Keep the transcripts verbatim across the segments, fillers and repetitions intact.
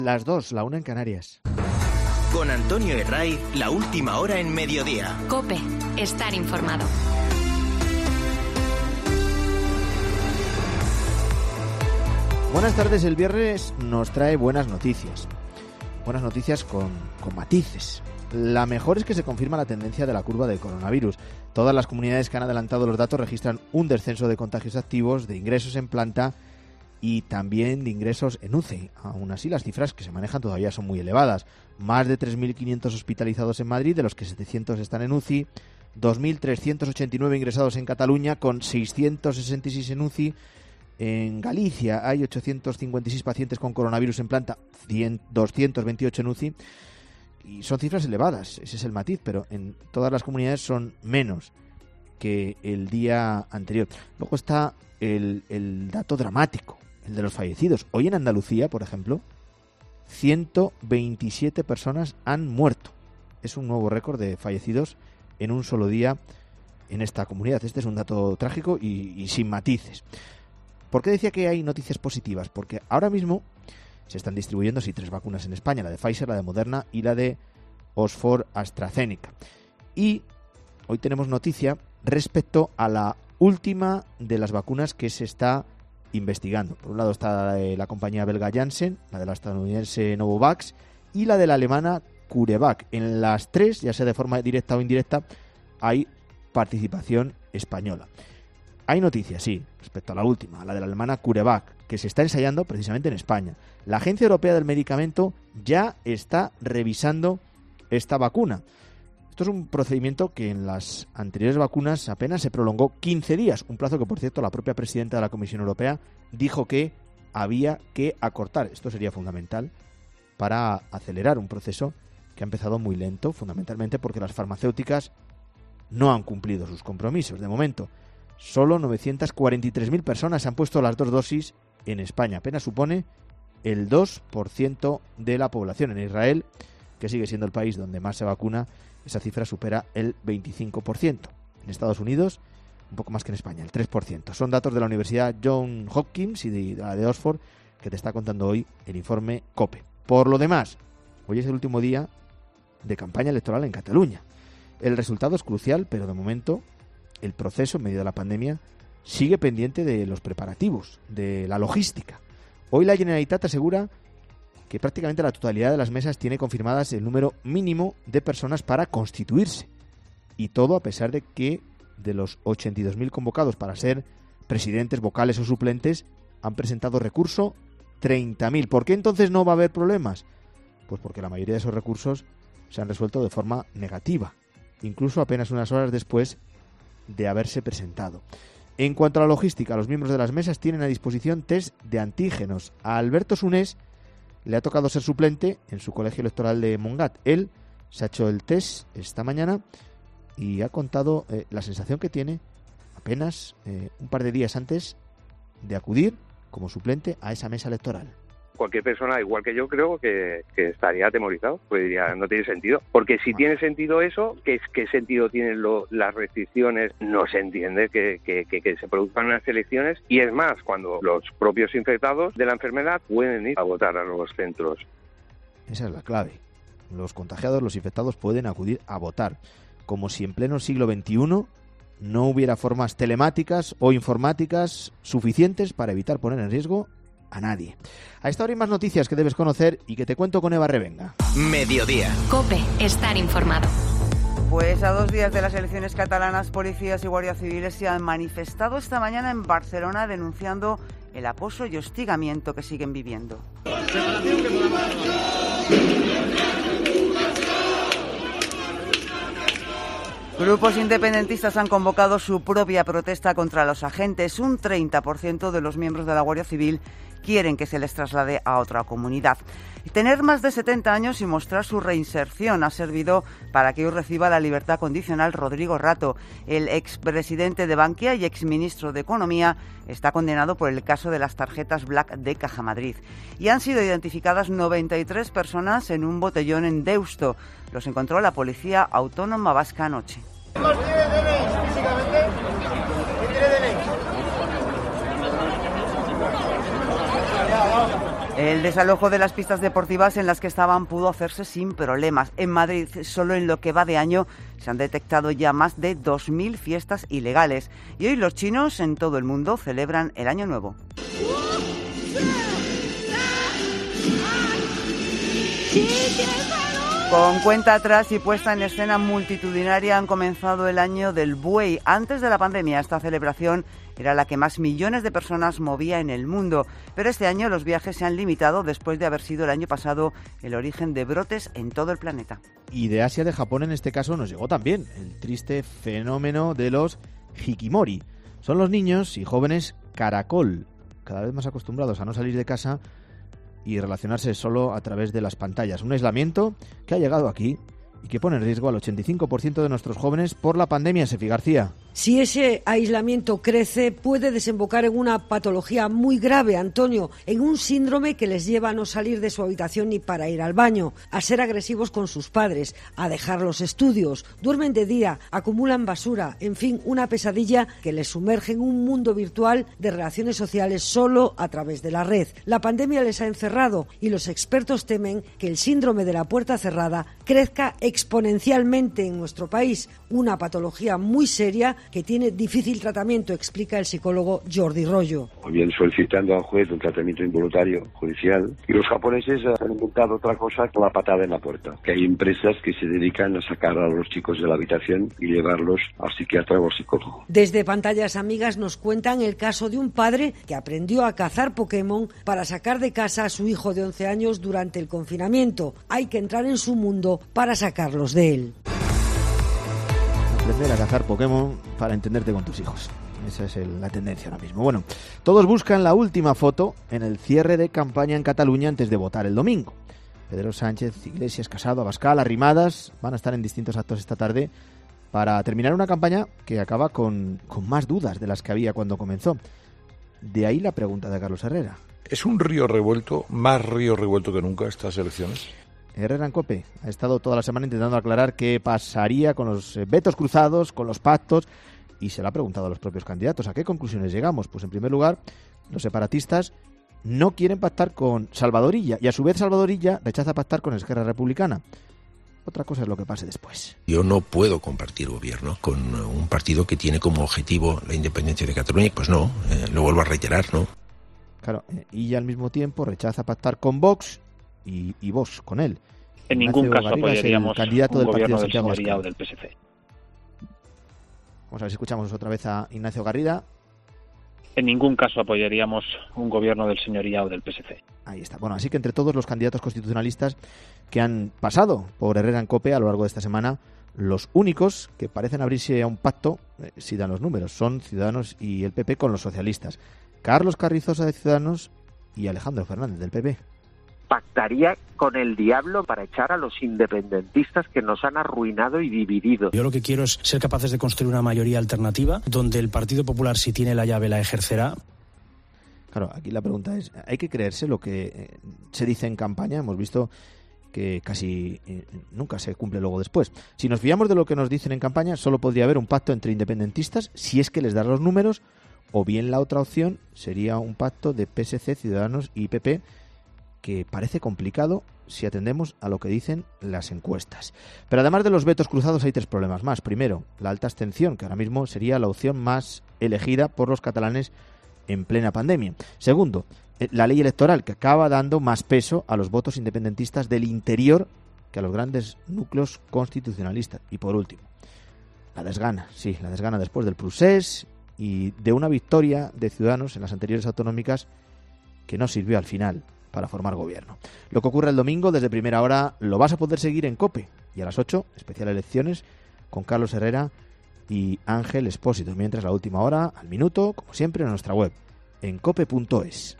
Las dos, la una en Canarias. Con Antonio Herray, la última hora en mediodía. COPE, estar informado. Buenas tardes, el viernes nos trae buenas noticias. Buenas noticias con, con matices. La mejor es que se confirma la tendencia de la curva del coronavirus. Todas las comunidades que han adelantado los datos registran un descenso de contagios activos, de ingresos en planta y también de ingresos en U C I. Aún así, las cifras que se manejan todavía son muy elevadas. Más de tres mil quinientos hospitalizados en Madrid, de los que setecientos están en U C I, dos mil trescientos ochenta y nueve ingresados en Cataluña, con seiscientos sesenta y seis en U C I. En Galicia hay ochocientos cincuenta y seis pacientes con coronavirus en planta, doscientos veintiocho en U C I, y son cifras elevadas, ese es el matiz, pero en todas las comunidades son menos que el día anterior. Luego está el, el dato dramático, el de los fallecidos. Hoy en Andalucía, por ejemplo, ciento veintisiete personas han muerto. Es un nuevo récord de fallecidos en un solo día en esta comunidad. Este es un dato trágico y, y sin matices. ¿Por qué decía que hay noticias positivas? Porque ahora mismo se están distribuyendo sí, tres vacunas en España, la de Pfizer, la de Moderna y la de Oxford AstraZeneca. Y hoy tenemos noticia respecto a la última de las vacunas que se está investigando. Por un lado está la de la compañía belga Janssen, la de la estadounidense Novavax y la de la alemana CureVac. En las tres, ya sea de forma directa o indirecta, hay participación española. Hay noticias, sí, respecto a la última, la de la alemana CureVac, que se está ensayando precisamente en España. La Agencia Europea del Medicamento ya está revisando esta vacuna. Esto es un procedimiento que en las anteriores vacunas apenas se prolongó quince días, un plazo que, por cierto, la propia presidenta de la Comisión Europea dijo que había que acortar. Esto sería fundamental para acelerar un proceso que ha empezado muy lento, fundamentalmente porque las farmacéuticas no han cumplido sus compromisos. De momento, solo novecientas cuarenta y tres mil personas se han puesto las dos dosis en España. Apenas supone el dos por ciento de la población. En Israel, que sigue siendo el país donde más se vacuna, esa cifra supera el veinticinco por ciento. En Estados Unidos, un poco más que en España, el tres por ciento. Son datos de la Universidad Johns Hopkins y de la de Oxford que te está contando hoy el informe COPE. Por lo demás, hoy es el último día de campaña electoral en Cataluña. El resultado es crucial, pero de momento el proceso, en medio de la pandemia, sigue pendiente de los preparativos, de la logística. Hoy la Generalitat asegura que prácticamente la totalidad de las mesas tiene confirmadas el número mínimo de personas para constituirse. Y todo a pesar de que de los ochenta y dos mil convocados para ser presidentes, vocales o suplentes, han presentado recurso treinta mil. ¿Por qué entonces no va a haber problemas? Pues porque la mayoría de esos recursos se han resuelto de forma negativa, incluso apenas unas horas después de haberse presentado. En cuanto a la logística, los miembros de las mesas tienen a disposición test de antígenos. A Alberto Sunés le ha tocado ser suplente en su colegio electoral de Montgat. Él se ha hecho el test esta mañana y ha contado eh, la sensación que tiene apenas eh, un par de días antes de acudir como suplente a esa mesa electoral. Cualquier persona, igual que yo, creo que, que estaría atemorizado, pues diría, no tiene sentido. Porque si tiene sentido eso, ¿qué, qué sentido tienen lo, las restricciones? No se entiende que, que, que, que se produzcan unas elecciones. Y es más, cuando los propios infectados de la enfermedad pueden ir a votar a los centros. Esa es la clave. Los contagiados, los infectados, pueden acudir a votar. Como si en pleno siglo veintiuno no hubiera formas telemáticas o informáticas suficientes para evitar poner en riesgo a nadie. A esta hora hay más noticias que debes conocer y que te cuento con Eva Revenga. Mediodía. COPE, estar informado. Pues a dos días de las elecciones catalanas, policías y guardias civiles se han manifestado esta mañana en Barcelona denunciando el acoso y hostigamiento que siguen viviendo. Grupos independentistas han convocado su propia protesta contra los agentes. Un treinta por ciento de los miembros de la Guardia Civil quieren que se les traslade a otra comunidad. Tener más de setenta años y mostrar su reinserción ha servido para que hoy reciba la libertad condicional Rodrigo Rato. El expresidente de Bankia y exministro de Economía está condenado por el caso de las tarjetas Black de Caja Madrid. Y han sido identificadas noventa y tres personas en un botellón en Deusto. Los encontró la Policía Autónoma Vasca anoche. ¿Quién tiene D N I físicamente? ¿Quién tiene D N I? El desalojo de las pistas deportivas en las que estaban pudo hacerse sin problemas. En Madrid, solo en lo que va de año, se han detectado ya más de dos mil fiestas ilegales. Y hoy los chinos en todo el mundo celebran el Año Nuevo. Con cuenta atrás y puesta en escena multitudinaria han comenzado el año del buey. Antes de la pandemia, esta celebración era la que más millones de personas movía en el mundo. Pero este año los viajes se han limitado después de haber sido el año pasado el origen de brotes en todo el planeta. Y de Asia, de Japón en este caso, nos llegó también el triste fenómeno de los hikimori. Son los niños y jóvenes caracol, cada vez más acostumbrados a no salir de casa y relacionarse solo a través de las pantallas. Un aislamiento que ha llegado aquí y que pone en riesgo al ochenta y cinco por ciento de nuestros jóvenes por la pandemia, Sefi García. Si ese aislamiento crece, puede desembocar en una patología muy grave, Antonio, en un síndrome que les lleva a no salir de su habitación ni para ir al baño, a ser agresivos con sus padres, a dejar los estudios, duermen de día, acumulan basura, en fin, una pesadilla que les sumerge en un mundo virtual de relaciones sociales solo a través de la red. La pandemia les ha encerrado y los expertos temen que el síndrome de la puerta cerrada crezca exponencialmente en nuestro país, una patología muy seria que tiene difícil tratamiento, explica el psicólogo Jordi Rollo. Bien solicitando al juez un tratamiento involuntario judicial, y los japoneses han inventado otra cosa que la patada en la puerta, que hay empresas que se dedican a sacar a los chicos de la habitación y llevarlos al psiquiatra o al psicólogo. Desde Pantallas Amigas nos cuentan el caso de un padre que aprendió a cazar Pokémon para sacar de casa a su hijo de once años durante el confinamiento. Hay que entrar en su mundo para sacarlos de él. Aprender a cazar Pokémon para entenderte con tus hijos. Esa es el, la tendencia ahora mismo. Bueno, todos buscan la última foto en el cierre de campaña en Cataluña antes de votar el domingo. Pedro Sánchez, Iglesias, Casado, Abascal, Arrimadas van a estar en distintos actos esta tarde para terminar una campaña que acaba con, con más dudas de las que había cuando comenzó. De ahí la pregunta de Carlos Herrera. ¿Es un río revuelto, más río revuelto que nunca estas elecciones? Herrera en COPE ha estado toda la semana intentando aclarar qué pasaría con los vetos cruzados, con los pactos, y se lo ha preguntado a los propios candidatos. ¿A qué conclusiones llegamos? Pues en primer lugar, los separatistas no quieren pactar con Salvador Illa, y a su vez Salvador Illa rechaza pactar con Esquerra Republicana. Otra cosa es lo que pase después. Yo no puedo compartir gobierno con un partido que tiene como objetivo la independencia de Cataluña. Pues no, eh, lo vuelvo a reiterar, ¿no? Claro, Illa al mismo tiempo rechaza pactar con Vox y, y Vox con él. En ningún Ignacio caso Garriga apoyaríamos el candidato un del gobierno partido del Santiago señoría o Abascal. del P S C. Vamos a ver si escuchamos otra vez a Ignacio Garriga. En ningún caso apoyaríamos un gobierno del señoría o del P S C. Ahí está. Bueno, así que entre todos los candidatos constitucionalistas que han pasado por Herrera en COPE a lo largo de esta semana, los únicos que parecen abrirse a un pacto, eh, si dan los números, son Ciudadanos y el P P con los socialistas. Carlos Carrizosa de Ciudadanos y Alejandro Fernández del P P. Pactaría con el diablo para echar a los independentistas que nos han arruinado y dividido. Yo lo que quiero es ser capaces de construir una mayoría alternativa donde el Partido Popular, si tiene la llave, la ejercerá. Claro, aquí la pregunta es, ¿hay que creerse lo que eh, se dice en campaña? Hemos visto que casi eh, nunca se cumple luego después. Si nos fiamos de lo que nos dicen en campaña, solo podría haber un pacto entre independentistas si es que les dan los números, o bien la otra opción sería un pacto de P S C, Ciudadanos y P P, que parece complicado si atendemos a lo que dicen las encuestas. Pero además de los vetos cruzados hay tres problemas más. Primero, la alta abstención, que ahora mismo sería la opción más elegida por los catalanes en plena pandemia. Segundo, la ley electoral, que acaba dando más peso a los votos independentistas del interior que a los grandes núcleos constitucionalistas. Y por último, la desgana, sí, la desgana después del procés y de una victoria de Ciudadanos en las anteriores autonómicas que no sirvió al final para formar gobierno. Lo que ocurre el domingo desde primera hora lo vas a poder seguir en COPE, y a las ocho, especial elecciones con Carlos Herrera y Ángel Expósito, mientras la última hora al minuto, como siempre, en nuestra web, en cope punto es.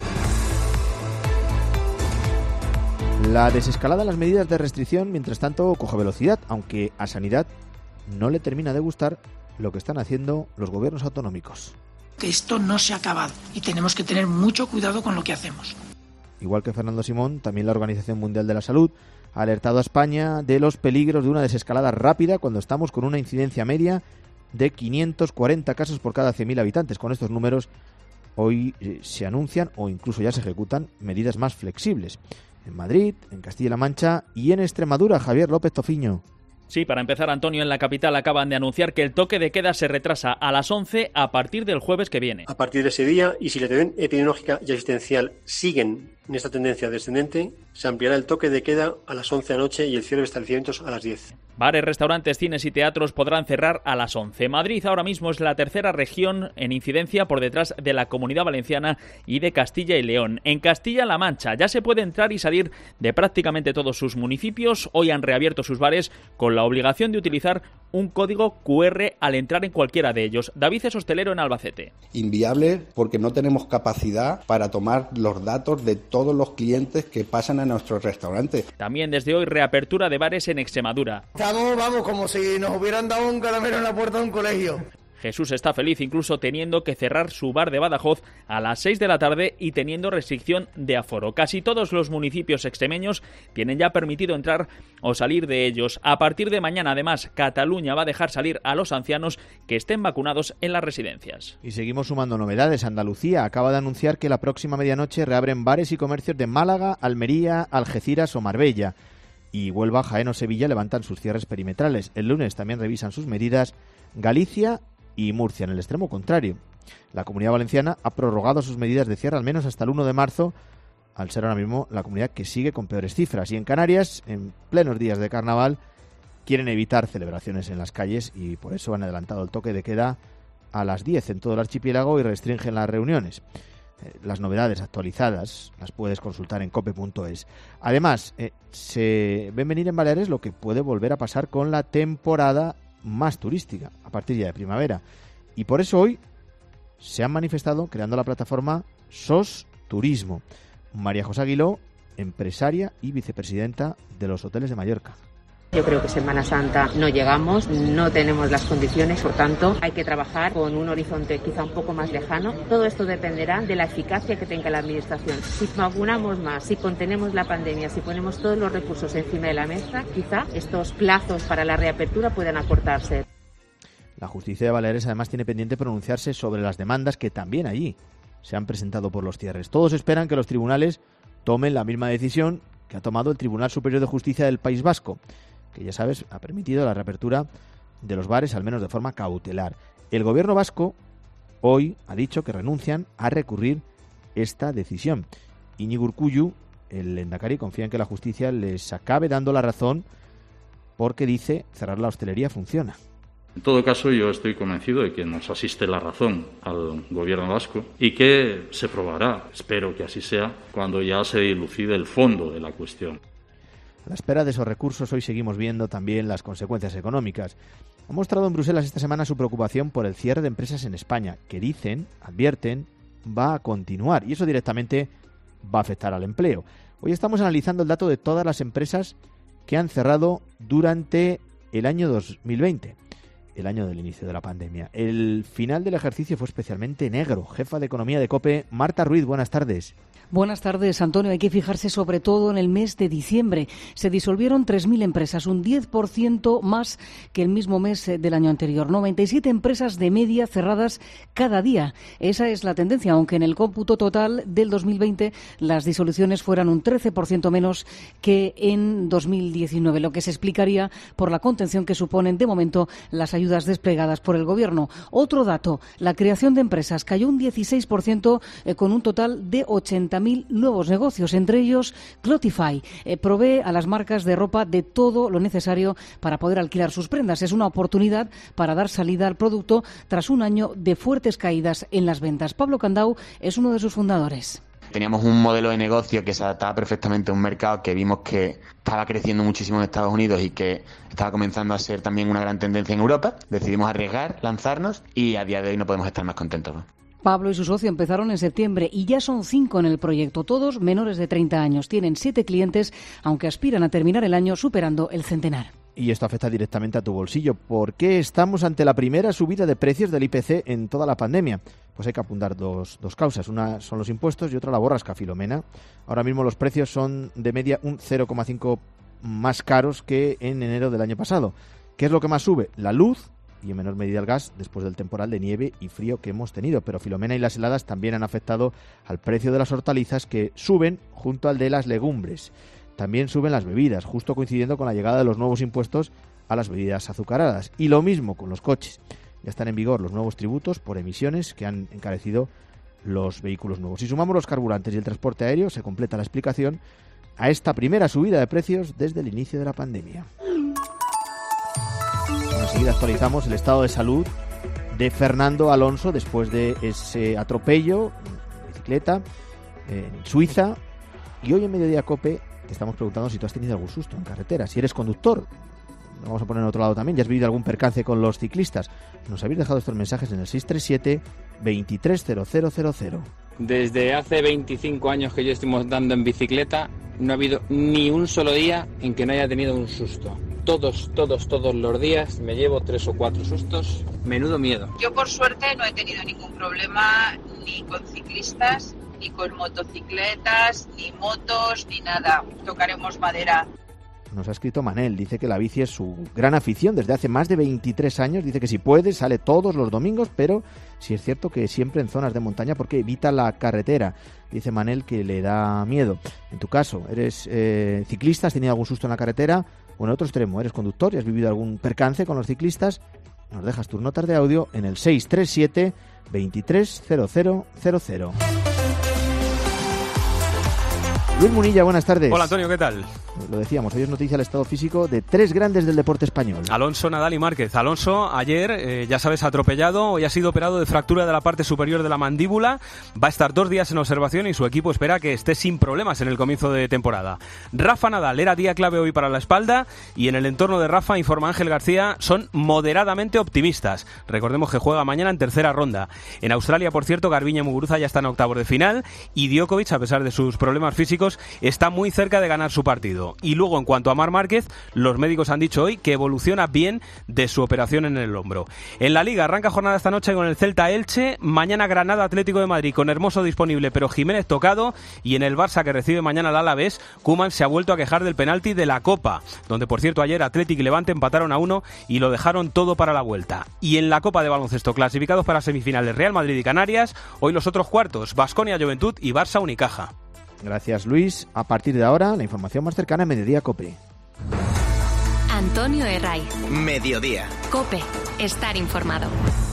La desescalada de las medidas de restricción, mientras tanto, coge velocidad, aunque a Sanidad no le termina de gustar lo que están haciendo los gobiernos autonómicos. Que esto no se ha acabado y tenemos que tener mucho cuidado con lo que hacemos. Igual que Fernando Simón, también la Organización Mundial de la Salud ha alertado a España de los peligros de una desescalada rápida cuando estamos con una incidencia media de quinientos cuarenta casos por cada cien mil habitantes. Con estos números hoy eh, se anuncian o incluso ya se ejecutan medidas más flexibles. En Madrid, en Castilla-La Mancha y en Extremadura. Javier López Tofiño. Sí, para empezar, Antonio, en la capital acaban de anunciar que el toque de queda se retrasa a las once a partir del jueves que viene. A partir de ese día, y si la tendencia epidemiológica y asistencial siguen en esta tendencia descendente, se ampliará el toque de queda a las once de la noche y el cierre de establecimientos a las diez. Bares, restaurantes, cines y teatros podrán cerrar a las once. Madrid ahora mismo es la tercera región en incidencia por detrás de la Comunidad Valenciana y de Castilla y León. En Castilla-La Mancha ya se puede entrar y salir de prácticamente todos sus municipios. Hoy han reabierto sus bares con la obligación de utilizar un código cu erre al entrar en cualquiera de ellos. David es hostelero en Albacete. Inviable porque no tenemos capacidad para tomar los datos de todos los clientes que pasan a nuestros restaurantes. También desde hoy reapertura de bares en Extremadura. Estamos, vamos, como si nos hubieran dado un caramelo en la puerta de un colegio. Jesús está feliz incluso teniendo que cerrar su bar de Badajoz a las seis de la tarde y teniendo restricción de aforo. Casi todos los municipios extremeños tienen ya permitido entrar o salir de ellos. A partir de mañana, además, Cataluña va a dejar salir a los ancianos que estén vacunados en las residencias. Y seguimos sumando novedades. Andalucía acaba de anunciar que la próxima medianoche reabren bares y comercios de Málaga, Almería, Algeciras o Marbella. Y Huelva, Jaén o Sevilla levantan sus cierres perimetrales. El lunes también revisan sus medidas Galicia y Murcia, en el extremo contrario. La Comunidad Valenciana ha prorrogado sus medidas de cierre al menos hasta el uno de marzo, al ser ahora mismo la comunidad que sigue con peores cifras. Y en Canarias, en plenos días de carnaval, quieren evitar celebraciones en las calles y por eso han adelantado el toque de queda a las diez en todo el archipiélago y restringen las reuniones. Las novedades actualizadas las puedes consultar en cope punto es. Además, eh, se ven venir en Baleares lo que puede volver a pasar con la temporada más turística a partir ya de primavera. Y por eso hoy se han manifestado creando la plataforma S O S Turismo. María José Aguiló, empresaria y vicepresidenta de los hoteles de Mallorca. Yo creo que Semana Santa no llegamos, no tenemos las condiciones, por tanto hay que trabajar con un horizonte quizá un poco más lejano. Todo esto dependerá de la eficacia que tenga la Administración. Si vacunamos más, si contenemos la pandemia, si ponemos todos los recursos encima de la mesa, quizá estos plazos para la reapertura puedan acortarse. La justicia de Baleares además tiene pendiente pronunciarse sobre las demandas que también allí se han presentado por los cierres. Todos esperan que los tribunales tomen la misma decisión que ha tomado el Tribunal Superior de Justicia del País Vasco, que ya sabes, ha permitido la reapertura de los bares, al menos de forma cautelar. El gobierno vasco hoy ha dicho que renuncian a recurrir esta decisión. Iñigo Urkullu, el lehendakari, confía en que la justicia les acabe dando la razón porque dice cerrar la hostelería funciona. En todo caso, yo estoy convencido de que nos asiste la razón al gobierno vasco y que se probará, espero que así sea, cuando ya se dilucide el fondo de la cuestión. A la espera de esos recursos, hoy seguimos viendo también las consecuencias económicas. Ha mostrado en Bruselas esta semana su preocupación por el cierre de empresas en España, que dicen, advierten, va a continuar y eso directamente va a afectar al empleo. Hoy estamos analizando el dato de todas las empresas que han cerrado durante el año dos mil veinte, el año del inicio de la pandemia. El final del ejercicio fue especialmente negro. Jefa de Economía de COPE, Marta Ruiz, buenas tardes. Buenas tardes, Antonio. Hay que fijarse sobre todo en el mes de diciembre. Se disolvieron tres mil empresas, un diez por ciento más que el mismo mes del año anterior. noventa y siete empresas de media cerradas cada día. Esa es la tendencia, aunque en el cómputo total del dos mil veinte las disoluciones fueran un trece por ciento menos que en dos mil diecinueve, lo que se explicaría por la contención que suponen de momento las ayudas desplegadas por el Gobierno. Otro dato, la creación de empresas cayó un dieciséis por ciento eh, con un total de ochenta mil nuevos negocios, entre ellos Clothify. Eh, provee a las marcas de ropa de todo lo necesario para poder alquilar sus prendas. Es una oportunidad para dar salida al producto tras un año de fuertes caídas en las ventas. Pablo Candau es uno de sus fundadores. Teníamos un modelo de negocio que se adaptaba perfectamente a un mercado que vimos que estaba creciendo muchísimo en Estados Unidos y que estaba comenzando a ser también una gran tendencia en Europa. Decidimos arriesgar, lanzarnos y a día de hoy no podemos estar más contentos, ¿no? Pablo y su socio empezaron en septiembre y ya son cinco en el proyecto, todos menores de treinta años. Tienen siete clientes, aunque aspiran a terminar el año superando el centenar. Y esto afecta directamente a tu bolsillo. ¿Por qué estamos ante la primera subida de precios del I P C en toda la pandemia? Pues hay que apuntar dos, dos causas. Una son los impuestos y otra la borrasca Filomena. Ahora mismo los precios son de media un cero coma cinco más caros que en enero del año pasado. ¿Qué es lo que más sube? La luz y en menor medida el gas después del temporal de nieve y frío que hemos tenido. Pero Filomena y las heladas también han afectado al precio de las hortalizas, que suben junto al de las legumbres. También suben las bebidas, justo coincidiendo con la llegada de los nuevos impuestos a las bebidas azucaradas. Y lo mismo con los coches. Ya están en vigor los nuevos tributos por emisiones que han encarecido los vehículos nuevos. Si sumamos los carburantes y el transporte aéreo, se completa la explicación a esta primera subida de precios desde el inicio de la pandemia. Enseguida actualizamos el estado de salud de Fernando Alonso después de ese atropello en bicicleta en Suiza. Y hoy en Mediodía Cope te estamos preguntando si tú has tenido algún susto en carretera, si eres conductor. Lo vamos a poner en otro lado también. ¿Ya has vivido algún percance con los ciclistas? Nos habéis dejado estos mensajes en el seis tres siete, veintitrés cero cero cero cero. Desde hace veinticinco años que yo estoy montando en bicicleta, no ha habido ni un solo día en que no haya tenido un susto. Todos, todos, todos los días me llevo tres o cuatro sustos. Menudo miedo. Yo por suerte no he tenido ningún problema ni con ciclistas, ni con motocicletas, ni motos, ni nada. Tocaremos madera. Nos ha escrito Manel, dice que la bici es su gran afición desde hace más de veintitrés años, dice que si puede sale todos los domingos, pero sí es cierto que siempre en zonas de montaña porque evita la carretera. Dice Manel que le da miedo. En tu caso, ¿eres eh, ciclista? ¿Has tenido algún susto en la carretera? O en otro extremo, ¿eres conductor y has vivido algún percance con los ciclistas? Nos dejas tus notas de audio en el seis tres siete, veintitrés cero cero cero cero. Luis Munilla, buenas tardes. Hola Antonio, ¿qué tal? Lo decíamos, hoy es noticia el estado físico de tres grandes del deporte español. Alonso, Nadal y Márquez. Alonso, ayer, eh, ya sabes, atropellado, hoy ha sido operado de fractura de la parte superior de la mandíbula, va a estar dos días en observación y su equipo espera que esté sin problemas en el comienzo de temporada. Rafa Nadal, era día clave hoy para la espalda y en el entorno de Rafa, informa Ángel García, son moderadamente optimistas. Recordemos que juega mañana en tercera ronda. En Australia, por cierto, Garbiñe y Muguruza ya están en octavos de final y Djokovic, a pesar de sus problemas físicos, está muy cerca de ganar su partido. Y luego, en cuanto a Marc Márquez, los médicos han dicho hoy que evoluciona bien de su operación en el hombro. En la Liga arranca jornada esta noche con el Celta Elche, mañana Granada Atlético de Madrid con Hermoso disponible pero Jiménez tocado, y en el Barça que recibe mañana al Alavés, Koeman se ha vuelto a quejar del penalti de la Copa, donde por cierto ayer Atlético y Levante empataron a uno y lo dejaron todo para la vuelta. Y en la Copa de Baloncesto, clasificados para semifinales Real Madrid y Canarias, hoy los otros cuartos, Baskonia Juventud y Barça Unicaja. Gracias, Luis. A partir de ahora, la información más cercana en Mediodía Cope. Antonio Herray. Mediodía. Cope. Estar informado.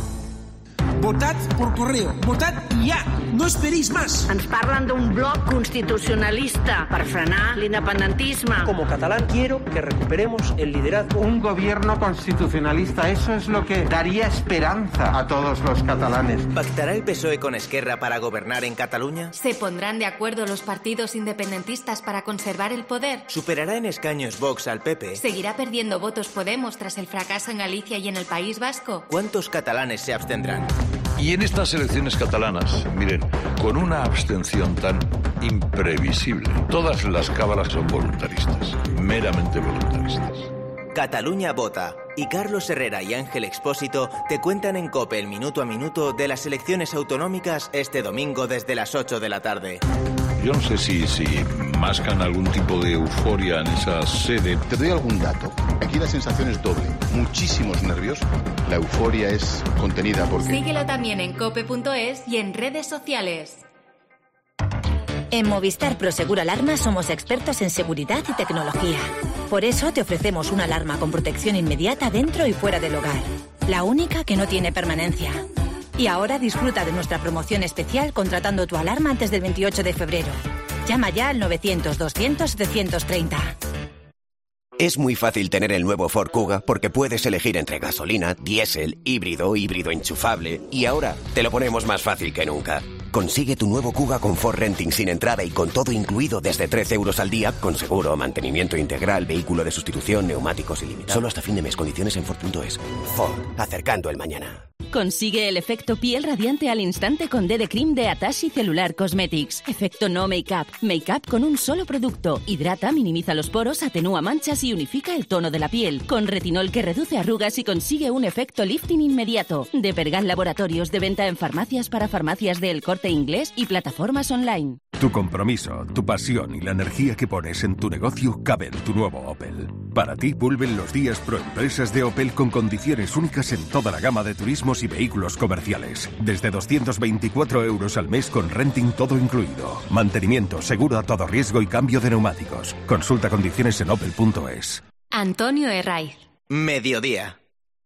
Votad por correo. Votad ja. No esperéis más. Ens parlen d'un bloc constitucionalista per frenar l'independentisme. Como catalán quiero que recuperemos el liderazgo. Un gobierno constitucionalista, eso es lo que daría esperanza a todos los catalanes. ¿Pactará el P S O E con Esquerra para gobernar en Cataluña? ¿Se pondrán de acuerdo los partidos independentistas para conservar el poder? ¿Superará en escaños Vox al P P? ¿Seguirá perdiendo votos Podemos tras el fracaso en Galicia y en el País Vasco? ¿Cuántos catalanes se abstendrán? Y en estas elecciones catalanas, miren, con una abstención tan imprevisible, todas las cábalas son voluntaristas, meramente voluntaristas. Cataluña vota. Y Carlos Herrera y Ángel Expósito te cuentan en COPE el minuto a minuto de las elecciones autonómicas este domingo desde las ocho de la tarde. Yo no sé si, si mascan algún tipo de euforia en esa sede. Te doy algún dato. Aquí la sensación es doble. Muchísimos nervios. La euforia es contenida porque... Síguelo también en cope punto es y en redes sociales. En Movistar Prosegur Alarma somos expertos en seguridad y tecnología. Por eso te ofrecemos una alarma con protección inmediata dentro y fuera del hogar. La única que no tiene permanencia. Y ahora disfruta de nuestra promoción especial contratando tu alarma antes del veintiocho de febrero. Llama ya al novecientos, doscientos, setecientos treinta. Es muy fácil tener el nuevo Ford Kuga porque puedes elegir entre gasolina, diésel, híbrido, híbrido enchufable y ahora te lo ponemos más fácil que nunca. Consigue tu nuevo Kuga con Ford Renting sin entrada y con todo incluido desde trece euros al día, con seguro, mantenimiento integral, vehículo de sustitución, neumáticos ilimitados. Solo hasta fin de mes. Condiciones en Ford punto es. Ford, acercando el mañana. Consigue el efecto piel radiante al instante con D D Cream de Atashi Cellular Cosmetics. Efecto no make-up. Make-up con un solo producto. Hidrata, minimiza los poros, atenúa manchas y unifica el tono de la piel. Con retinol que reduce arrugas y consigue un efecto lifting inmediato. De Pergal Laboratorios, de venta en farmacias para farmacias de El Corte Corte Inglés y plataformas online. Tu compromiso, tu pasión y la energía que pones en tu negocio caben en tu nuevo Opel. Para ti vuelven los días Proempresas de Opel con condiciones únicas en toda la gama de turismos y vehículos comerciales. Desde doscientos veinticuatro euros al mes con renting todo incluido. Mantenimiento, seguro a todo riesgo y cambio de neumáticos. Consulta condiciones en opel punto es. Antonio Herraiz. Mediodía.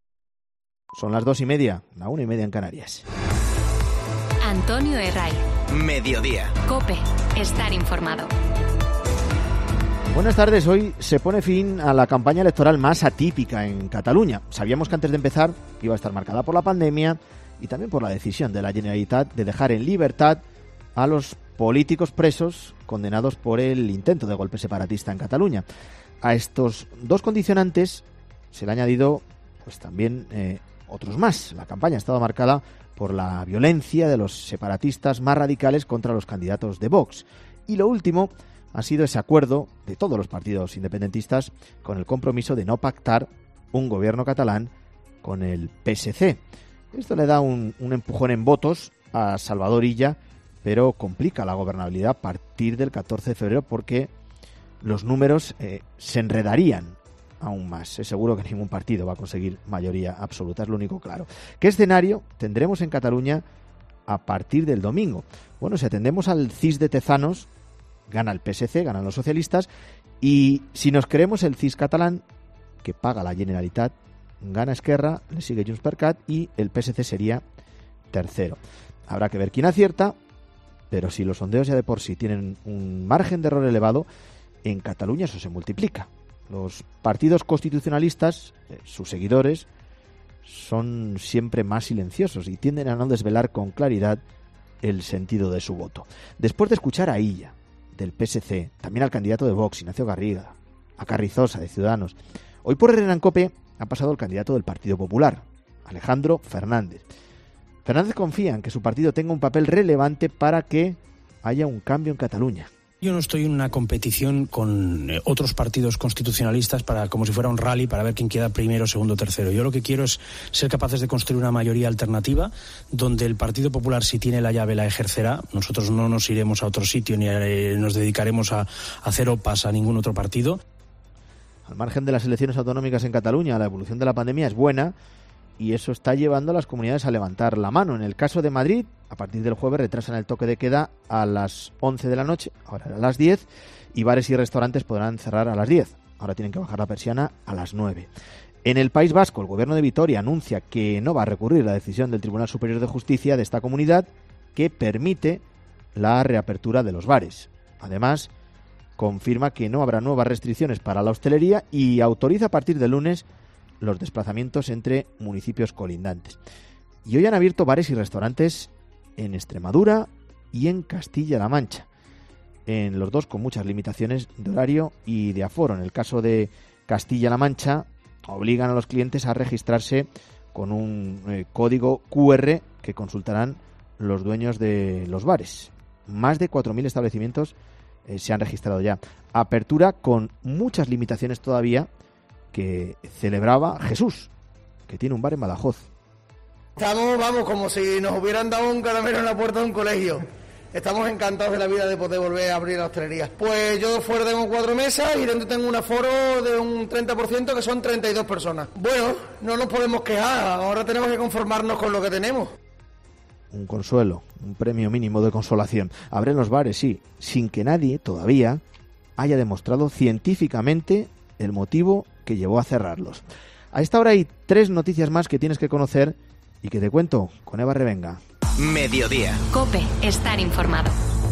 Son las dos y media, la una y media en Canarias. Antonio Herraiz. Mediodía. COPE. Estar informado. Buenas tardes. Hoy se pone fin a la campaña electoral más atípica en Cataluña. Sabíamos que antes de empezar iba a estar marcada por la pandemia y también por la decisión de la Generalitat de dejar en libertad a los políticos presos condenados por el intento de golpe separatista en Cataluña. A estos dos condicionantes se le ha añadido pues también eh, otros más. La campaña ha estado marcada por la violencia de los separatistas más radicales contra los candidatos de Vox. Y lo último ha sido ese acuerdo de todos los partidos independentistas con el compromiso de no pactar un gobierno catalán con el P S C. Esto le da un, un empujón en votos a Salvador Illa, pero complica la gobernabilidad a partir del catorce de febrero porque los números eh, se enredarían aún más. Es seguro que ningún partido va a conseguir mayoría absoluta, es lo único claro. ¿Qué escenario tendremos en Cataluña a partir del domingo? Bueno, si atendemos al C I S de Tezanos, gana el P S C, ganan los socialistas, y si nos creemos el C I S catalán, que paga la Generalitat, gana Esquerra, le sigue Junts per Cat y el P S C sería tercero. Habrá que ver quién acierta, pero si los sondeos ya de por sí tienen un margen de error elevado, en Cataluña eso se multiplica. Los partidos constitucionalistas, eh, sus seguidores, son siempre más silenciosos y tienden a no desvelar con claridad el sentido de su voto. Después de escuchar a Illa, del P S C, también al candidato de Vox, Ignacio Garriga, a Carrizosa, de Ciudadanos, hoy por Herrera en COPE ha pasado el candidato del Partido Popular, Alejandro Fernández. Fernández confía en que su partido tenga un papel relevante para que haya un cambio en Cataluña. Yo no estoy en una competición con eh, otros partidos constitucionalistas para como si fuera un rally para ver quién queda primero, segundo, tercero. Yo lo que quiero es ser capaces de construir una mayoría alternativa donde el Partido Popular, si tiene la llave, la ejercerá. Nosotros no nos iremos a otro sitio ni eh, nos dedicaremos a, a hacer opas a ningún otro partido. Al margen de las elecciones autonómicas en Cataluña, la evolución de la pandemia es buena y eso está llevando a las comunidades a levantar la mano. En el caso de Madrid, a partir del jueves retrasan el toque de queda a las once de la noche, ahora a las diez, y bares y restaurantes podrán cerrar a las diez. Ahora tienen que bajar la persiana a las nueve. En el País Vasco, el gobierno de Vitoria anuncia que no va a recurrir la decisión del Tribunal Superior de Justicia de esta comunidad que permite la reapertura de los bares. Además, confirma que no habrá nuevas restricciones para la hostelería y autoriza a partir del lunes los desplazamientos entre municipios colindantes. Y hoy han abierto bares y restaurantes en Extremadura y en Castilla-La Mancha, en los dos con muchas limitaciones de horario y de aforo. En el caso de Castilla-La Mancha, obligan a los clientes a registrarse con un eh, código cu erre que consultarán los dueños de los bares. Más de cuatro mil establecimientos eh, se han registrado ya. Apertura con muchas limitaciones todavía que celebraba Jesús, que tiene un bar en Badajoz. Estamos, vamos, como si nos hubieran dado un caramelo en la puerta de un colegio. Estamos encantados de la vida de poder volver a abrir la hostelería. Pues yo fuera tengo cuatro mesas y dentro tengo un aforo de un treinta por ciento que son treinta y dos personas. Bueno, no nos podemos quejar, ahora tenemos que conformarnos con lo que tenemos. Un consuelo, un premio mínimo de consolación. Abren los bares, sí, sin que nadie todavía haya demostrado científicamente el motivo que llevó a cerrarlos. A esta hora hay tres noticias más que tienes que conocer y que te cuento con Eva Revenga. Mediodía. COPE. Estar informado.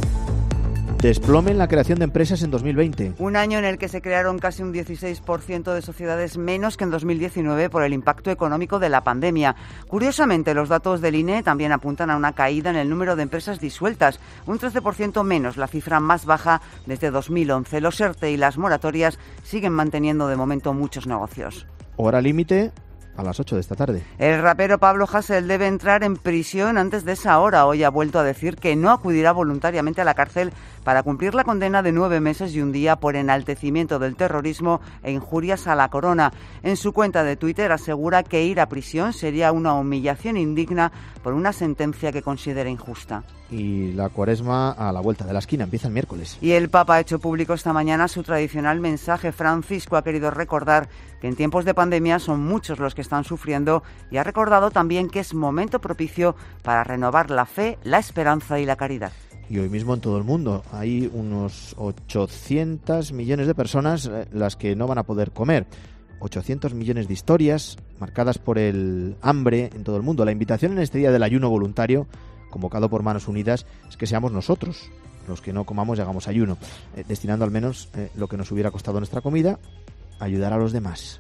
Desplome en la creación de empresas en dos mil veinte. Un año en el que se crearon casi un dieciséis por ciento de sociedades menos que en dos mil diecinueve por el impacto económico de la pandemia. Curiosamente, los datos del I N E también apuntan a una caída en el número de empresas disueltas, un trece por ciento menos, la cifra más baja desde dos mil once. Los ERTE y las moratorias siguen manteniendo de momento muchos negocios. Hora límite a las ocho de esta tarde. El rapero Pablo Hasél debe entrar en prisión antes de esa hora. Hoy ha vuelto a decir que no acudirá voluntariamente a la cárcel para cumplir la condena de nueve meses y un día por enaltecimiento del terrorismo e injurias a la corona. En su cuenta de Twitter asegura que ir a prisión sería una humillación indigna por una sentencia que considera injusta. y la Cuaresma a la vuelta de la esquina, empieza el miércoles. Y el Papa ha hecho público esta mañana su tradicional mensaje. Francisco ha querido recordar que en tiempos de pandemia son muchos los que están sufriendo y ha recordado también que es momento propicio para renovar la fe, la esperanza y la caridad. Y hoy mismo en todo el mundo hay unos ochocientos millones de personas eh, las que no van a poder comer. ochocientos millones de historias marcadas por el hambre en todo el mundo. La invitación en este día del ayuno voluntario, convocado por Manos Unidas, es que seamos nosotros los que no comamos y hagamos ayuno, eh, destinando al menos eh, lo que nos hubiera costado nuestra comida, a ayudar a los demás.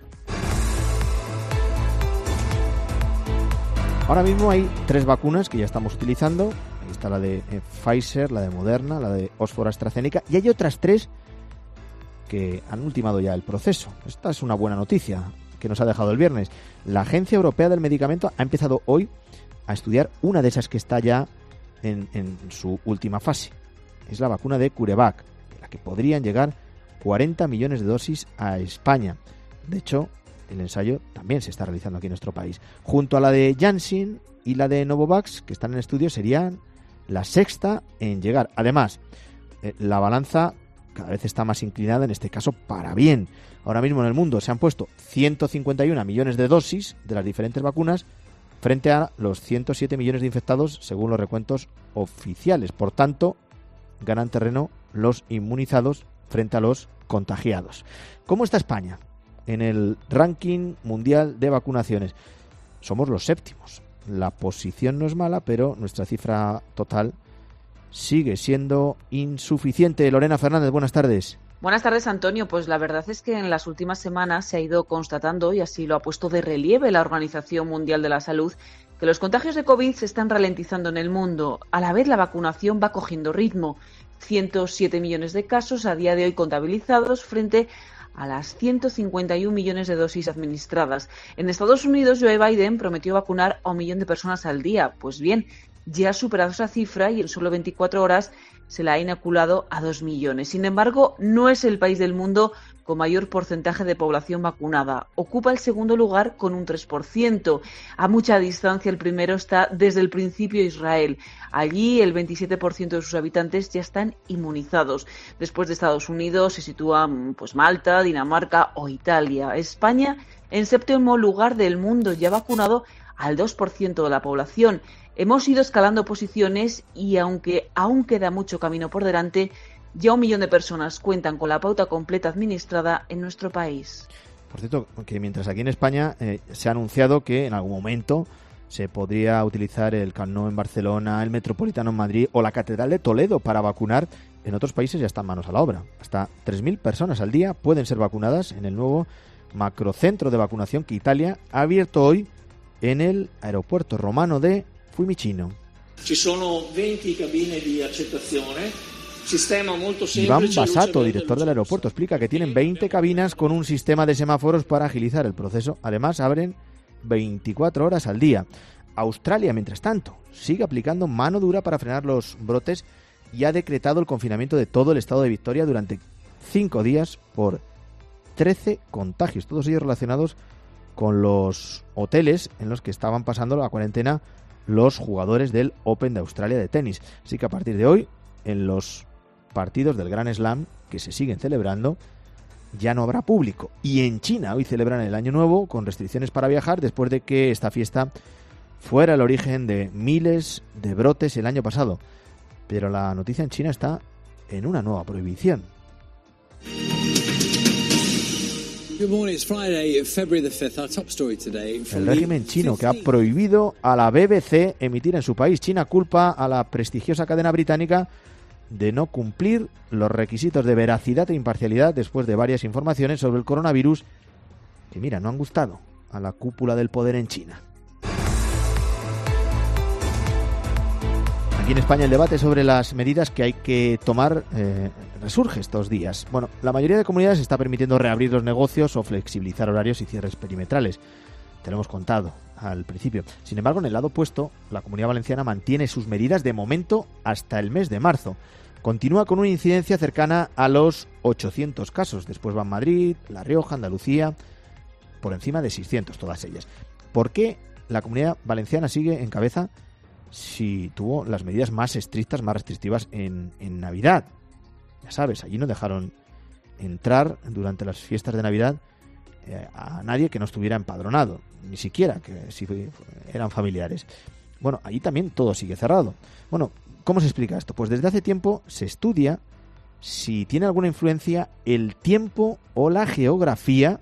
Ahora mismo hay tres vacunas que ya estamos utilizando. Ahí está la de eh, Pfizer, la de Moderna, la de Oxford AstraZeneca, y hay otras tres que han ultimado ya el proceso. Esta es una buena noticia que nos ha dejado el viernes. La Agencia Europea del Medicamento ha empezado hoy a estudiar una de esas que está ya en, en su última fase. Es la vacuna de CureVac, de la que podrían llegar cuarenta millones de dosis a España. De hecho, el ensayo también se está realizando aquí en nuestro país. Junto a la de Janssen y la de Novavax, que están en estudio, serían la sexta en llegar. Además, eh, la balanza cada vez está más inclinada, en este caso para bien. Ahora mismo en el mundo se han puesto ciento cincuenta y uno millones de dosis de las diferentes vacunas frente a los ciento siete millones de infectados según los recuentos oficiales. Por tanto, ganan terreno los inmunizados frente a los contagiados. ¿Cómo está España en el ranking mundial de vacunaciones? Somos los séptimos. La posición no es mala, pero nuestra cifra total sigue siendo insuficiente. Lorena Fernández, buenas tardes. Buenas tardes, Antonio. Pues la verdad es que en las últimas semanas se ha ido constatando, y así lo ha puesto de relieve la Organización Mundial de la Salud, que los contagios de COVID se están ralentizando en el mundo. A la vez, la vacunación va cogiendo ritmo. ciento siete millones de casos a día de hoy contabilizados frente a las ciento cincuenta y un millones de dosis administradas. En Estados Unidos, Joe Biden prometió vacunar a un millón de personas al día. Pues bien, ya ha superado esa cifra y en solo veinticuatro horas se la ha inoculado a dos millones. Sin embargo, no es el país del mundo con mayor porcentaje de población vacunada. Ocupa el segundo lugar con un tres por ciento. A mucha distancia, el primero está desde el principio Israel. Allí el veintisiete por ciento de sus habitantes ya están inmunizados. Después de Estados Unidos se sitúan pues Malta, Dinamarca o Italia. España, en séptimo lugar del mundo, ya ha vacunado al dos por ciento de la población. Hemos ido escalando posiciones y aunque aún queda mucho camino por delante, ya un millón de personas cuentan con la pauta completa administrada en nuestro país. Por cierto, que mientras aquí en España eh, se ha anunciado que en algún momento se podría utilizar el Camp Nou en Barcelona, el Metropolitano en Madrid o la Catedral de Toledo para vacunar, en otros países ya están manos a la obra. Hasta tres mil personas al día pueden ser vacunadas en el nuevo macrocentro de vacunación que Italia ha abierto hoy en el aeropuerto romano de Fiumicino. Ci sono venti cabine di accettazione. Sistema molto semplice. Iván Basato, director del aeropuerto, explica que tienen veinte cabinas con un sistema de semáforos para agilizar el proceso. Además, abren veinticuatro horas al día. Australia, mientras tanto, sigue aplicando mano dura para frenar los brotes y ha decretado el confinamiento de todo el estado de Victoria durante cinco días por trece contagios, todos ellos relacionados con los hoteles en los que estaban pasando la cuarentena los jugadores del Open de Australia de tenis. Así que a partir de hoy, en los partidos del Grand Slam que se siguen celebrando, ya no habrá público. Y en China hoy celebran el Año Nuevo con restricciones para viajar después de que esta fiesta fuera el origen de miles de brotes el año pasado. Pero la noticia en China está en una nueva prohibición. El régimen chino, que ha prohibido a la B B C emitir en su país. China culpa a la prestigiosa cadena británica de no cumplir los requisitos de veracidad e imparcialidad después de varias informaciones sobre el coronavirus que, mira, no han gustado a la cúpula del poder en China. Aquí en España el debate sobre las medidas que hay que tomar eh, resurge estos días. Bueno, la mayoría de comunidades está permitiendo reabrir los negocios o flexibilizar horarios y cierres perimetrales. Te lo hemos contado al principio. Sin embargo, en el lado opuesto, la Comunidad Valenciana mantiene sus medidas de momento hasta el mes de marzo. Continúa con una incidencia cercana a los ochocientos casos. Después van Madrid, La Rioja, Andalucía, por encima de seiscientos todas ellas. ¿Por qué la Comunidad Valenciana sigue en cabeza si tuvo las medidas más estrictas, más restrictivas en, en Navidad. Ya sabes, allí no dejaron entrar durante las fiestas de Navidad eh, a nadie que no estuviera empadronado, ni siquiera que si eran familiares. Bueno, allí también todo sigue cerrado. Bueno, ¿cómo se explica esto? Pues desde hace tiempo se estudia si tiene alguna influencia el tiempo o la geografía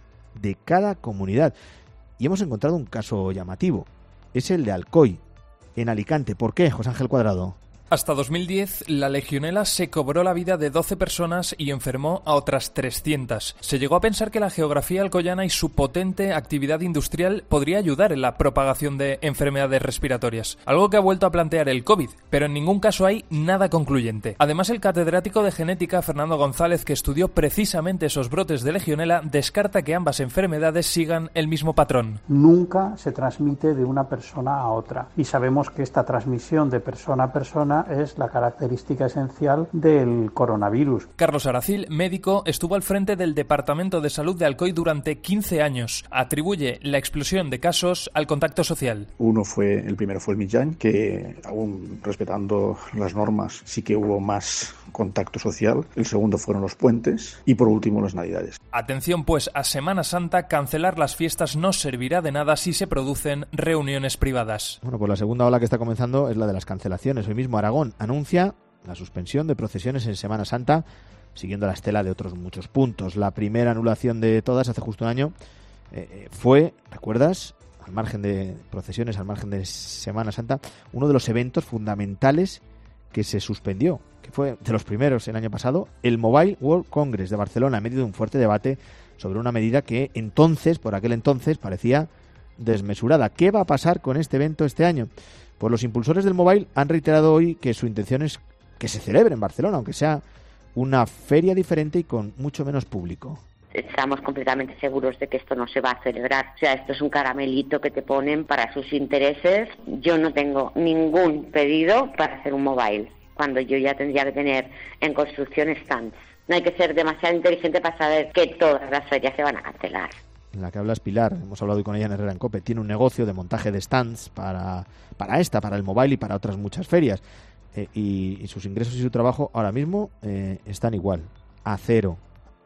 de cada comunidad. Y hemos encontrado un caso llamativo. Es el de Alcoy, en Alicante. ¿Por qué, José Ángel Cuadrado? Hasta dos mil diez, la legionela se cobró la vida de doce personas y enfermó a otras trescientas. Se llegó a pensar que la geografía alcoyana y su potente actividad industrial podría ayudar en la propagación de enfermedades respiratorias, algo que ha vuelto a plantear el COVID, pero en ningún caso hay nada concluyente. Además, el catedrático de genética Fernando González, que estudió precisamente esos brotes de legionela, descarta que ambas enfermedades sigan el mismo patrón. Nunca se transmite de una persona a otra, y sabemos que esta transmisión de persona a persona es la característica esencial del coronavirus. Carlos Aracil, médico, estuvo al frente del Departamento de Salud de Alcoy durante quince años. Atribuye la explosión de casos al contacto social. Uno fue, el primero fue el Millán, que aún respetando las normas sí que hubo más contacto social. El segundo fueron los puentes y por último las Navidades. Atención pues a Semana Santa, cancelar las fiestas no servirá de nada si se producen reuniones privadas. Bueno, pues la segunda ola que está comenzando es la de las cancelaciones. Hoy mismo Aragón anuncia la suspensión de procesiones en Semana Santa, siguiendo la estela de otros muchos puntos. La primera anulación de todas hace justo un año eh, fue, ¿recuerdas?, al margen de procesiones, al margen de Semana Santa, uno de los eventos fundamentales que se suspendió, que fue de los primeros el año pasado, el Mobile World Congress de Barcelona, en medio de un fuerte debate sobre una medida que entonces, por aquel entonces, parecía desmesurada. ¿Qué va a pasar con este evento este año? Pues los impulsores del Mobile han reiterado hoy que su intención es que se celebre en Barcelona, aunque sea una feria diferente y con mucho menos público. Estamos completamente seguros de que esto no se va a celebrar. O sea, esto es un caramelito que te ponen para sus intereses. Yo no tengo ningún pedido para hacer un mobile, cuando yo ya tendría que tener en construcción stands. No hay que ser demasiado inteligente para saber que todas las ferias se van a cancelar. En la que hablas Pilar, hemos hablado hoy con ella en Herrera en COPE, tiene un negocio de montaje de stands para, para esta, para el mobile y para otras muchas ferias. Eh, y, y sus ingresos y su trabajo ahora mismo eh, están igual, a cero.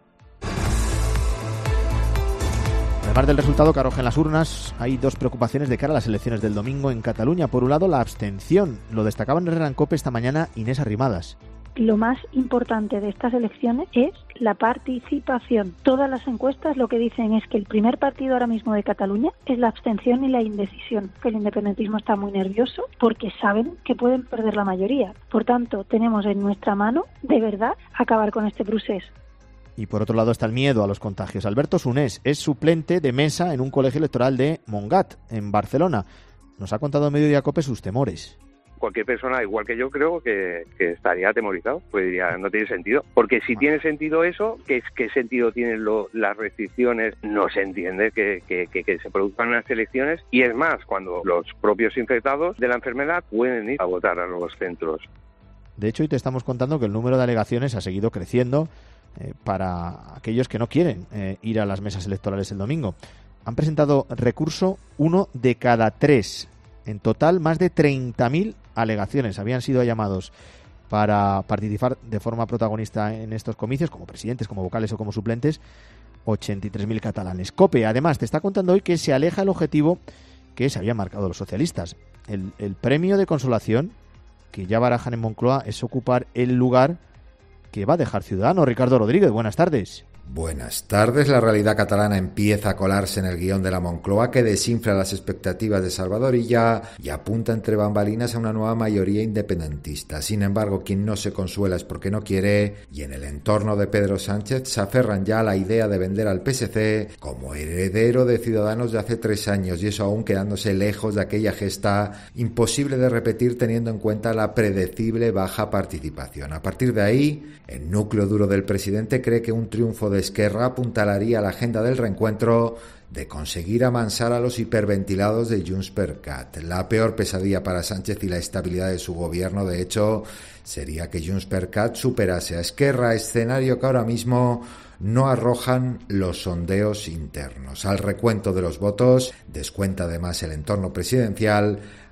Además del resultado que arrojen las urnas, hay dos preocupaciones de cara a las elecciones del domingo en Cataluña. Por un lado, la abstención. Lo destacaba en Herrera en COPE esta mañana Inés Arrimadas. Lo más importante de estas elecciones es la participación. Todas las encuestas lo que dicen es que el primer partido ahora mismo de Cataluña es la abstención y la indecisión, que el independentismo está muy nervioso porque saben que pueden perder la mayoría. Por tanto, tenemos en nuestra mano, de verdad, acabar con este procés. Y por otro lado está el miedo a los contagios. Alberto Sunés es suplente de mesa en un colegio electoral de Montgat, en Barcelona. Nos ha contado en Mediodía COPE sus temores. Cualquier persona, igual que yo, creo que, que estaría atemorizado, pues diría, no tiene sentido. Porque si tiene sentido eso, ¿qué, qué sentido tienen lo, las restricciones? No se entiende que, que, que, que se produzcan unas elecciones. Y es más, cuando los propios infectados de la enfermedad pueden ir a votar a los centros. De hecho, hoy te estamos contando que el número de alegaciones ha seguido creciendo eh, para aquellos que no quieren eh, ir a las mesas electorales el domingo. Han presentado recurso uno de cada tres. En total, más de treinta mil alegaciones habían sido llamados para participar de forma protagonista en estos comicios, como presidentes, como vocales o como suplentes, ochenta y tres mil catalanes. COPE, además, te está contando hoy que se aleja el objetivo que se habían marcado los socialistas. El, el premio de consolación que ya barajan en Moncloa es ocupar el lugar que va a dejar Ciudadanos. Ricardo Rodríguez, buenas tardes. Buenas tardes. La realidad catalana empieza a colarse en el guión de la Moncloa, que desinfla las expectativas de Salvador Illa y apunta entre bambalinas a una nueva mayoría independentista. Sin embargo, quien no se consuela es porque no quiere, y en el entorno de Pedro Sánchez se aferran ya a la idea de vender al P S C como heredero de Ciudadanos de hace tres años, y eso aún quedándose lejos de aquella gesta imposible de repetir teniendo en cuenta la predecible baja participación. A partir de ahí, el núcleo duro del presidente cree que un triunfo de Esquerra apuntalaría a la agenda del reencuentro de conseguir amansar a los hiperventilados de Junts per Cat. La peor pesadilla para Sánchez y la estabilidad de su gobierno, de hecho, sería que Junts per Cat superase a Esquerra, escenario que ahora mismo no arrojan los sondeos internos. Al recuento de los votos descuenta además el entorno presidencial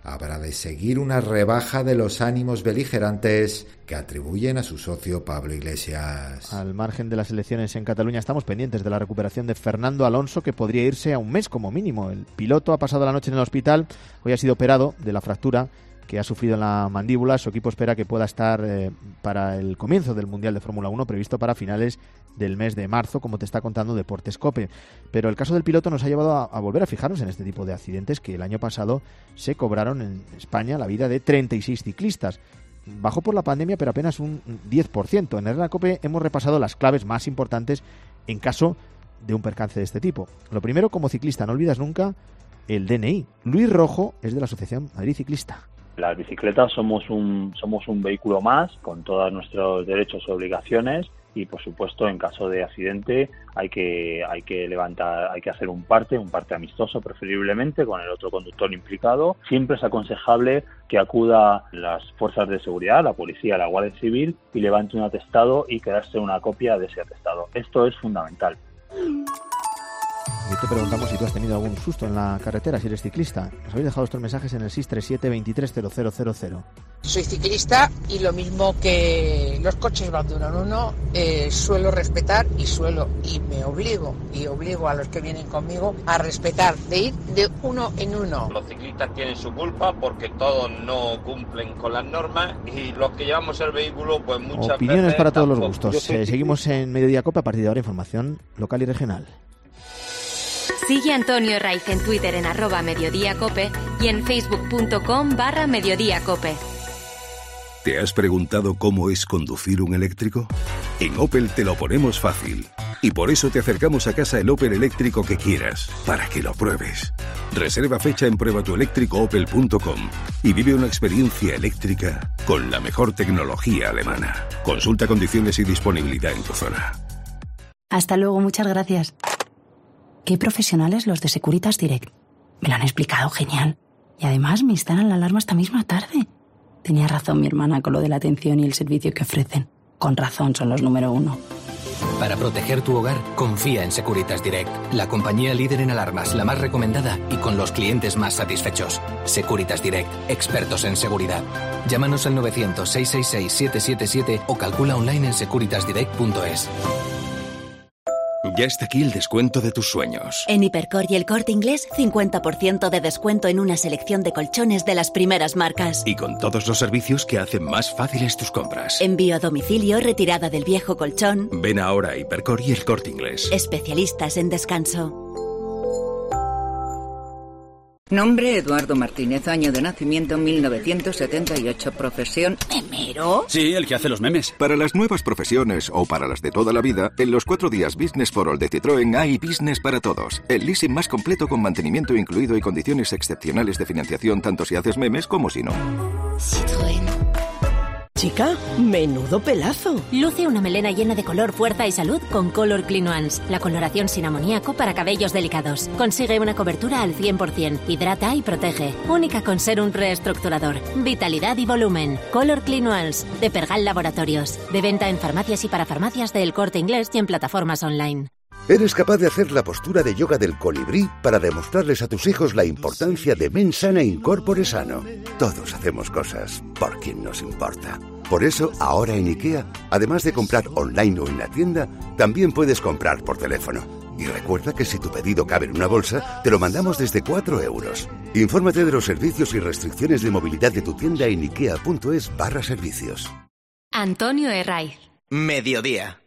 habrá de seguir una rebaja de los ánimos beligerantes que atribuyen a su socio Pablo Iglesias. Al margen de las elecciones en Cataluña, estamos pendientes de la recuperación de Fernando Alonso, que podría irse a un mes como mínimo. El piloto ha pasado la noche en el hospital, hoy ha sido operado de la fractura que ha sufrido en la mandíbula. Su equipo espera que pueda estar eh, para el comienzo del Mundial de Fórmula uno, previsto para finales del mes de marzo, como te está contando Deportes COPE. Pero el caso del piloto nos ha llevado a, a volver a fijarnos en este tipo de accidentes que el año pasado se cobraron en España la vida de treinta y seis ciclistas. Bajó por la pandemia, pero apenas un diez por ciento. En Herrera COPE hemos repasado las claves más importantes en caso de un percance de este tipo. Lo primero, como ciclista, no olvidas nunca el D N I. Luis Rojo es de la Asociación Madrid Ciclista. Las bicicletas somos un somos un vehículo más con todos nuestros derechos y obligaciones y, por supuesto, en caso de accidente hay que hay que levantar, hay que hacer un parte, un parte amistoso preferiblemente con el otro conductor implicado. Siempre es aconsejable que acuda las fuerzas de seguridad, la policía, la Guardia Civil y levante un atestado y quedarse una copia de ese atestado. Esto es fundamental. Y te preguntamos si tú has tenido algún susto en la carretera, si eres ciclista. Nos habéis dejado estos mensajes en el seis tres siete, veintitrés cero cero cero cero. Soy ciclista y lo mismo que los coches van de uno en uno, eh, suelo respetar y suelo y me obligo y obligo a los que vienen conmigo a respetar, de ir de uno en uno. Los ciclistas tienen su culpa porque todos no cumplen con las normas y los que llevamos el vehículo pues muchas Opiniones veces para todos los tampoco. gustos. Eh, seguimos en Mediodía Cope. A partir de ahora, información local y regional. Sigue a Antonio Herraiz en Twitter en arroba mediodíacope y en facebook.com barra mediodíacope. ¿Te has preguntado cómo es conducir un eléctrico? En Opel te lo ponemos fácil. Y por eso te acercamos a casa el Opel eléctrico que quieras, para que lo pruebes. Reserva fecha en prueba tu eléctrico opel punto com y vive una experiencia eléctrica con la mejor tecnología alemana. Consulta condiciones y disponibilidad en tu zona. Hasta luego, muchas gracias. Qué profesionales los de Securitas Direct. Me lo han explicado genial. Y además me instalan la alarma esta misma tarde. Tenía razón mi hermana con lo de la atención y el servicio que ofrecen. Con razón son los número uno. Para proteger tu hogar, confía en Securitas Direct, la compañía líder en alarmas, la más recomendada y con los clientes más satisfechos. Securitas Direct, expertos en seguridad. Llámanos al novecientos, seiscientos sesenta y seis, setecientos setenta y siete o calcula online en securitas direct punto es. Ya está aquí el descuento de tus sueños. En Hipercor y El Corte Inglés, cincuenta por ciento de descuento en una selección de colchones de las primeras marcas. Y con todos los servicios que hacen más fáciles tus compras. Envío a domicilio, retirada del viejo colchón. Ven ahora a Hipercor y El Corte Inglés. Especialistas en descanso. Nombre: Eduardo Martínez, año de nacimiento mil novecientos setenta y ocho, profesión ¿memero? Sí, el que hace los memes. Para las nuevas profesiones o para las de toda la vida, en los cuatro días Business for All de Citroën hay Business para todos. El leasing más completo con mantenimiento incluido y condiciones excepcionales de financiación tanto si haces memes como si no. Citroën. Chica, menudo pelazo. Luce una melena llena de color, fuerza y salud con Color Clean Ones, la coloración sin amoníaco para cabellos delicados. Consigue una cobertura al cien por ciento, hidrata y protege. Única con ser un reestructurador, vitalidad y volumen. Color Clean Ones, de Pergal Laboratorios. De venta en farmacias y para farmacias de El Corte Inglés y en plataformas online. ¿Eres capaz de hacer la postura de yoga del colibrí para demostrarles a tus hijos la importancia de Mensana Incorpore Sano? Todos hacemos cosas por quien nos importa. Por eso, ahora en IKEA, además de comprar online o en la tienda, también puedes comprar por teléfono. Y recuerda que si tu pedido cabe en una bolsa, te lo mandamos desde cuatro euros. Infórmate de los servicios y restricciones de movilidad de tu tienda en ikea punto es barra servicios. Antonio Herraiz. Mediodía.